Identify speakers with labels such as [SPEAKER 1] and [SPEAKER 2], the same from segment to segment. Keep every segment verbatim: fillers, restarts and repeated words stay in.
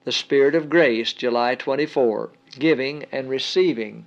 [SPEAKER 1] The Spirit of Grace, July twenty-fourth, giving and receiving.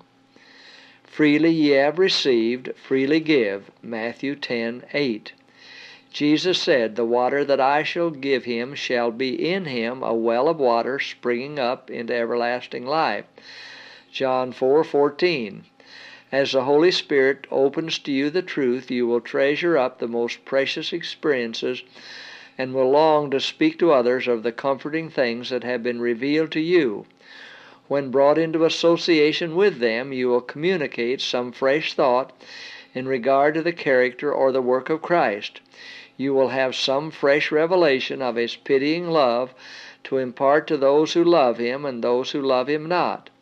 [SPEAKER 1] Freely ye have received, freely give, Matthew ten eight. Jesus said, The water that I shall give him shall be in him a well of water springing up into everlasting life, John four fourteen. As the Holy Spirit opens to you the truth, you will treasure up the most precious experiences and will long to speak to others of the comforting things that have been revealed to you. When brought into association with them, you will communicate some fresh thought in regard to the character or the work of Christ. You will have some fresh revelation of His pitying love to impart to those who love Him and those who love Him not.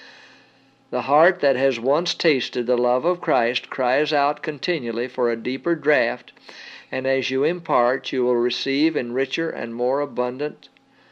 [SPEAKER 1] The heart that has once tasted the love of Christ cries out continually for a deeper draught, and as you impart, you will receive in richer and more abundant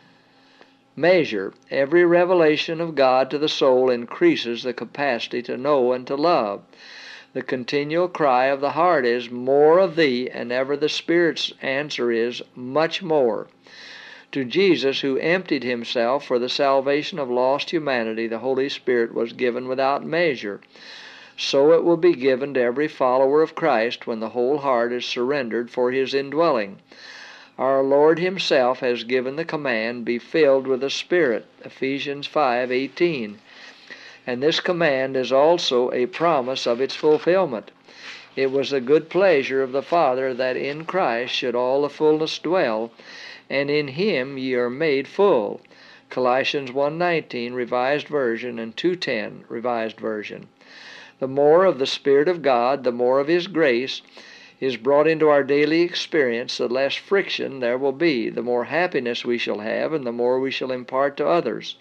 [SPEAKER 1] measure. Every revelation of God to the soul increases the capacity to know and to love. The continual cry of the heart is, More of Thee, and ever the Spirit's answer is, Much more. To Jesus, who emptied Himself for the salvation of lost humanity, the Holy Spirit was given without measure. So it will be given to every follower of Christ when the whole heart is surrendered for His indwelling. Our Lord Himself has given the command, Be filled with the Spirit, Ephesians five eighteen. And this command is also a promise of its fulfillment. It was the good pleasure of the Father that in Christ should all the fullness dwell, and in Him ye are made full. Colossians one nineteen, Revised Version, and two ten, Revised Version. The more of the Spirit of God, the more of His grace, is brought into our daily experience, the less friction there will be, the more happiness we shall have, and the more we shall impart to others.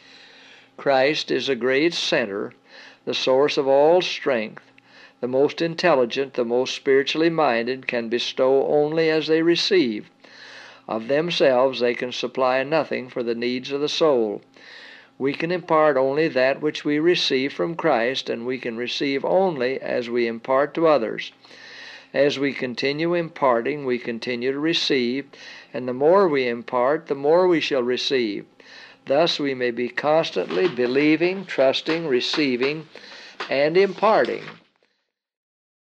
[SPEAKER 1] Christ is the great center, the source of all strength. The most intelligent, the most spiritually minded, can bestow only as they receive. Of themselves they can supply nothing for the needs of the soul. We can impart only that which we receive from Christ, and we can receive only as we impart to others. As we continue imparting, we continue to receive, and the more we impart, the more we shall receive. Thus we may be constantly believing, trusting, receiving, and imparting.